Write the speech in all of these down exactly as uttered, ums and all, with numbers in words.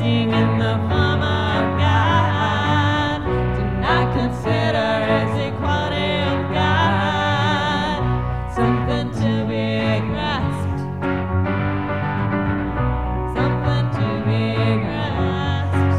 existing in the form of God. Do not consider his equality with God something to be grasped, something to be grasped.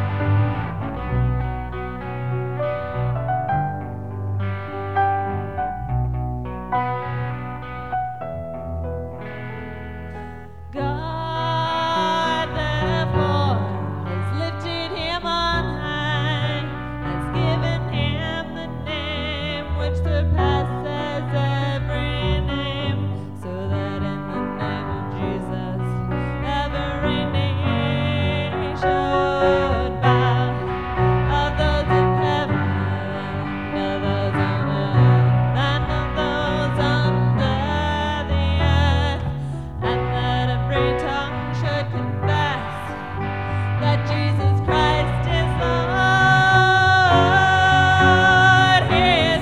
God, therefore, has lifted him on high, has given him the name which surpasses every name, so that in the name of Jesus every knee should bow, of those in heaven, of those on earth, and of those under the earth, and that every tongue should confess that Jesus Christ is Lord. He is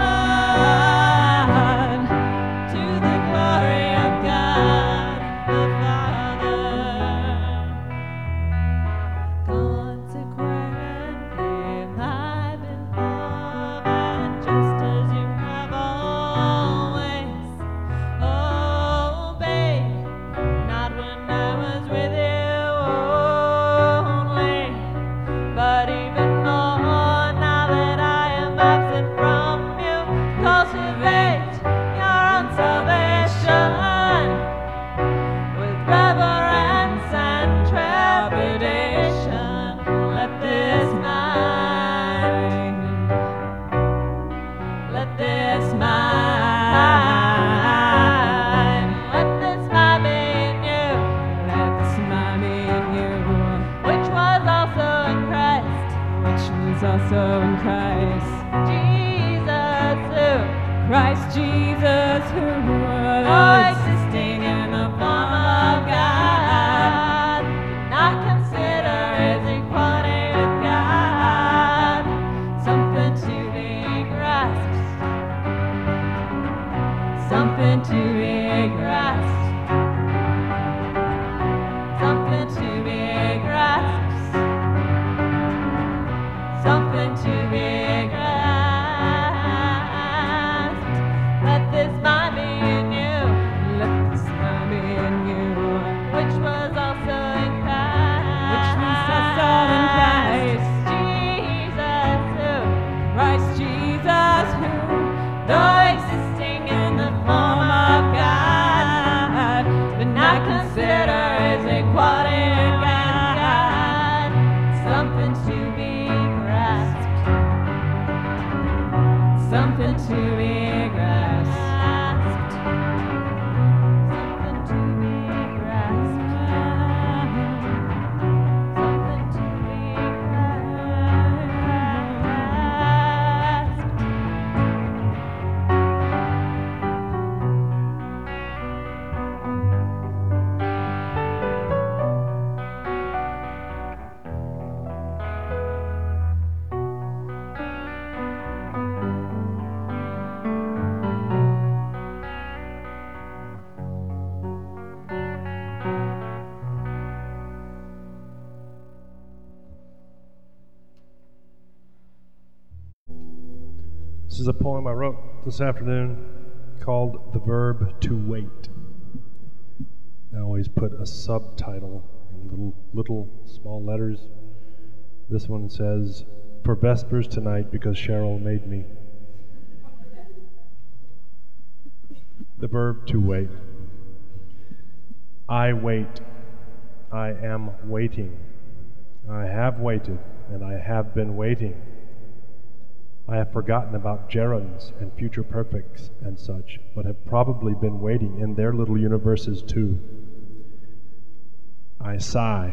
Lord, to the glory of God the Father. Consequently, I've been formed just as you have always obeyed. Not when I was with you only, but even more now that I am absent from you. Cultivate your own salvation with reverence and trepidation. Let this mind, let this mind, let this mind be in you, let this mind be in you, which was also in Christ, which was also in Christ Jesus, who Christ Jesus, who was existing in the form of God, did not consider his equality with God something to be grasped, something to be grasped, something to be grasped, something to be grasped. Let this mind be in you, let this mind be in you, which was also in Christ, which was also in Christ Jesus, who Christ Jesus, who though existing in the form of God, did not consider his equality with God something to be grasped, something to be grasped, something to be grasped, something to be grasped. This is a poem I wrote this afternoon called The Verb to Wait. I always put a subtitle in little, little small letters. This one says, "For Vespers tonight because Cheryl made me." The verb to wait. I wait. I am waiting. I have waited, and I have been waiting. I have forgotten about gerunds and future perfects and such, but have probably been waiting in their little universes too. I sigh.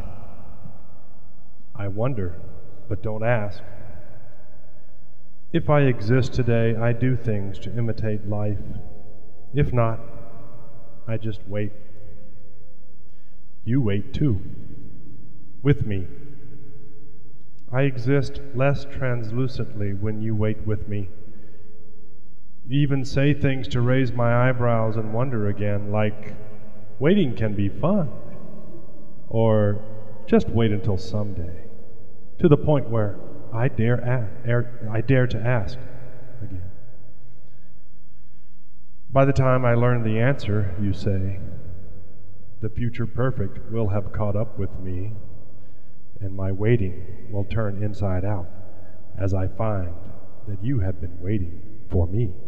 I wonder, but don't ask. If I exist today, I do things to imitate life. If not, I just wait. You wait too, with me. I exist less translucently when you wait with me. You even say things to raise my eyebrows and wonder again, like, waiting can be fun. Or, just wait until someday, to the point where I dare, a- I dare to ask again. By the time I learn the answer, you say, the future perfect will have caught up with me, and my waiting will turn inside out as I find that you have been waiting for me.